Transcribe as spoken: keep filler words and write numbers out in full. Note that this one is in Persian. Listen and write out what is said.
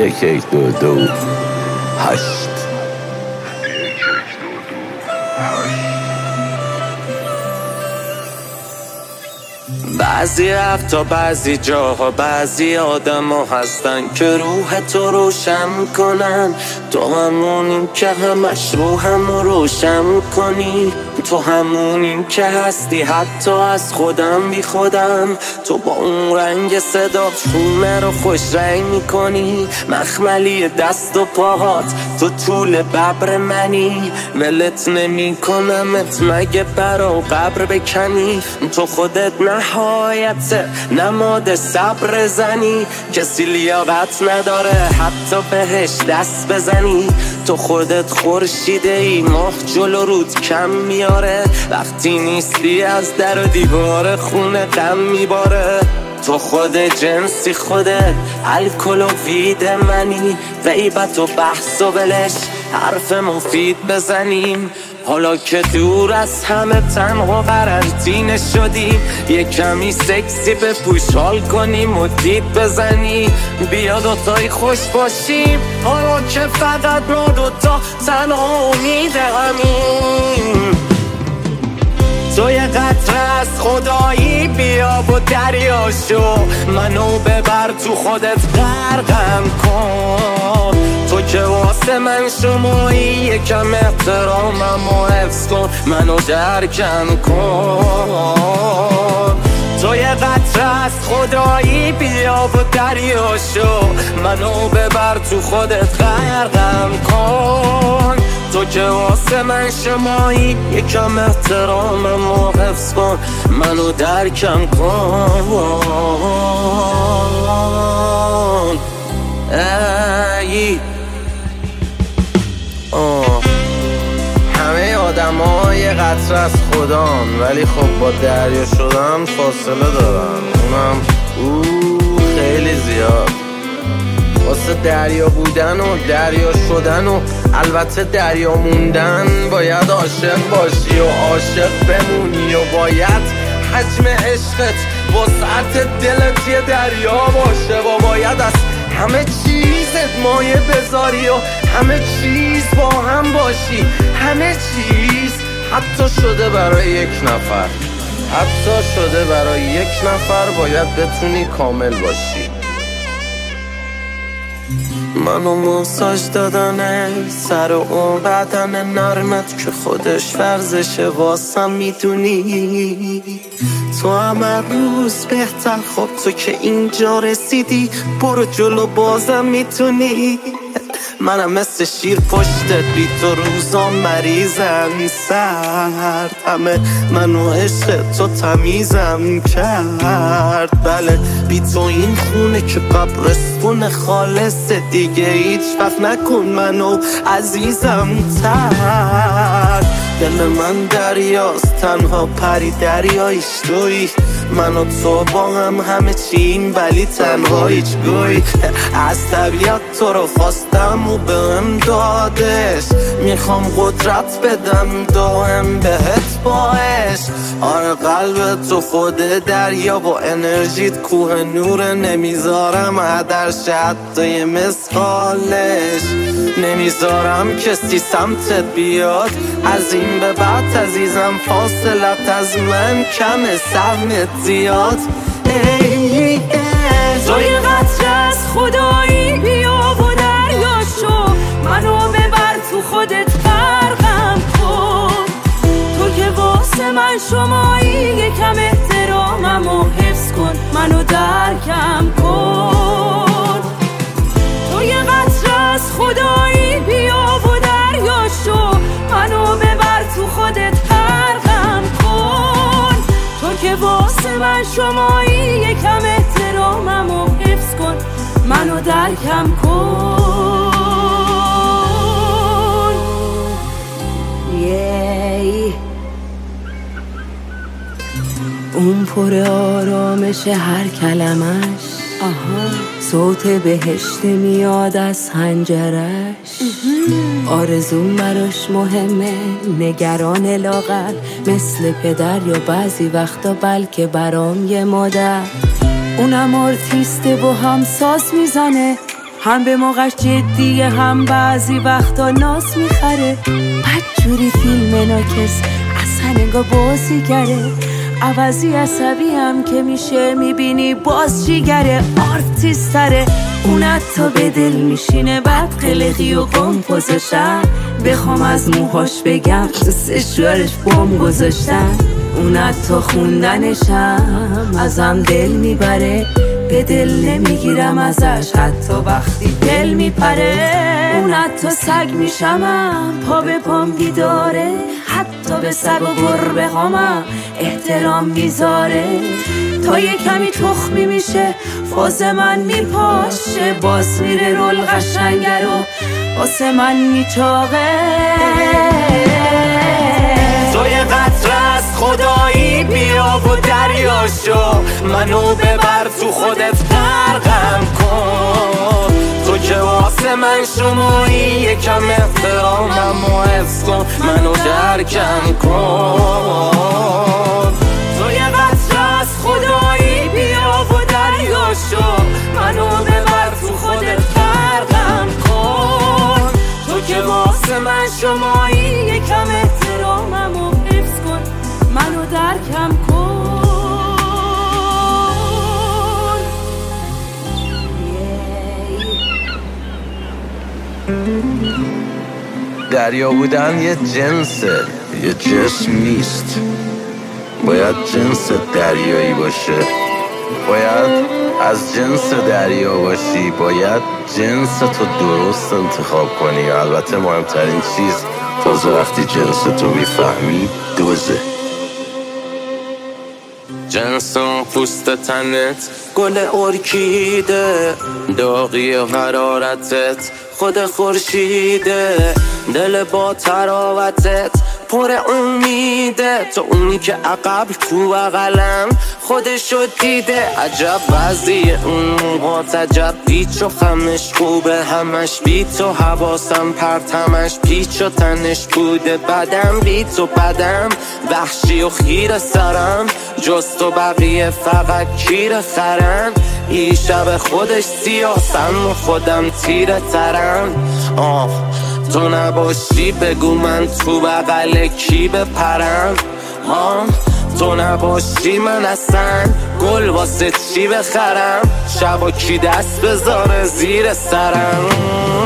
یک یک دو دو هشت. بعضی رفتا بعضی جاها بعضی آدم ها هستن که روح تو روشن کنن. تو همونیم که همش روحم رو روشن کنی. تو همونیم که هستی حتی از خودم بی خودم. تو با اون رنگ صدا خونه رو خوش رنگ میکنی. مخملی دست و پاهات تو طول ببر منی. ولت نمی کنمت مگه برا قبر بکنی. تو خودت نهایت نماد صبر زنی. کسی لیاقت نداره حتی بهش دست بزنی. تو خودت خورشیده ای ماه جلو رود کم میاره. وقتی نیستی از در و دیوار خونه غم میباره. تو خود جنسی خودت الکل و وید منی. غیبت و بحث و بلش حرف مفید بزنیم. حالا که دور از همه تنها قرنطینه شدیم. یه کمی سکسی به پوش حال کنیم و دید بزنی. بیا دوتایی خوش باشیم حالا که فقط ما دوتا تنها امید همیم. تو یه قطره از خدایی بیا و دریا شو. منو ببر تو خودت غرقم کن. تو که واسه من شمایی یکم احترامم و حفظ کن. منو درکم کن. تو یه قطره از خدایی بیا و دریا شو. منو ببر تو خودت غرقم کن. تو که واسه من شمایی یکم احترامم و حفظ کن. منو درکم کن. ای آه. همه آدم ها یه قطره از خدان ولی خب با دریا شدن فاصله دارن. اونم اوه خیلی زیاد. واسه دریا بودن و دریا شدن و البته دریا موندن باید عاشق باشی و عاشق بمونی. و باید حجم عشقت وسعت دلت یه دریا باشه. و باید از همه چیزت مایه بذاری و همه چیز با هم باشی. همه چیز حتی شده برای یک نفر. حتی شده برای یک نفر باید بتونی کامل باشی. منو ماساژ دادن سر و بدن نرمت که خودش ورزشه واسم میدونی. تو همه روز بهتر. خب تو که اینجا رسیدی برو جلو بازم میتونی. منم مثل شیر پشتت بی تو روزا مریضم سرد. همه منو عشق تو تمیزم کرد. بله بی تو این خونه که قبرستون خالص دیگه هیچ وقت نکن منو عزیزم تر. دل من دریاست تنها پری دریایش توی. من و تو با هم همه چیم ولی تنها هیچ گوی. از طبیعت تو رو خواستم و بهم دادش. میخوام قدرت بدم دائم بهت باش. آره قلب تو خود دریا با انرژیت کوه نور. نمیذارم عدرش حتی یه مثالش. نمیذارم کسی سمتت بیاد. از این به بعد عزیزم فاصلت از من کم سهمت زیاد. ای ای تو یه قطره از خدایی بیا و دریا شو. منو ببر تو خودت غرقم کن. تو که واسه من شمایی یکم احترامم و حفظ کن. منو درکم کن. تو یه قطره از خدایی بیا و دریا شو. منو ببر تو خودت غرقم کن. تو که واسه من شمایی یکم احترامم و حفظ کن. منو درکم کن. یی اون پر آرامش هر کلمش. آها صوت بهشت میاد از حنجرش. آرزوم براش مهمه نگران لاغر مثل پدر یا بعضی وقتا بلکه برام یه مادر. اونم آرتیسته و هم ساز میزنه هم به موقعش جدیه هم بعضی وقتا ناس میخره. بدجوری فیلم ناکس اصلا انگار بازیگره. عوضی عصبی هم که میشه میبینی باز جیگره. آرتیستره اون حتی به دل میشینه. بعد قلقی و کمپوزشن بخوام از موهاش بگم تو سشوارش بوم گذاشتن. اون حتی خوندنشم ازم دل میبره. به دل نمیگیرم ازش حتی وقتی دل میپره. اون حتی سگ میشمم پا به پام بیداره. حتی به سگ و گربه هامم احترام میذاره. تا یه کمی تخمی میشه فاز من میپاشه. باز میره رول قشنگه رو واسه من میچاقه. تو یه قطره از خدایی بیا و دریاشو منو ببر تو خودت غرقم کن. تو که واسه من شمایی یکم احترامم و حفظ کن منو درکم کن. تو یه قطره از خدایی بیا و دریاشو منو ببر تو خودت غرقم کن. تو که واسه من شمایی یکم احترامم و حفظ کن منو درکم کن. دریا بودن یه جنسه یه جسم نیست. باید جنس دریایی باشه. باید از جنس دریا باشی. باید جنس تو درست انتخاب کنی. البته مهمترین چیز تازه وقتی جنس تو میفهمی دوزه. جنس اون پوست تنت گل ارکیده. داغی و حرارتت خود خورشیده. دل با تراوتت پر امیده. تو اونی که عقب تو بغلم خودشو دیده. عجب وضعی اون موهات عجب پیچ و خمش خوبه. همش بی تو حواسم پرتمش پیچ و تنش بوده. بدم بی تو بدم وحشی و خیر سرم. جز تو بقیه فقط کیر خرن. ای شب خودش سیاسم و خودم تیره ترم. آه تو نباشی بگو من تو بغل کی بپرم. آه تو نباشی من اصلا گل واسه چی بخرم. شبا کی دست بذاره زیر سرم.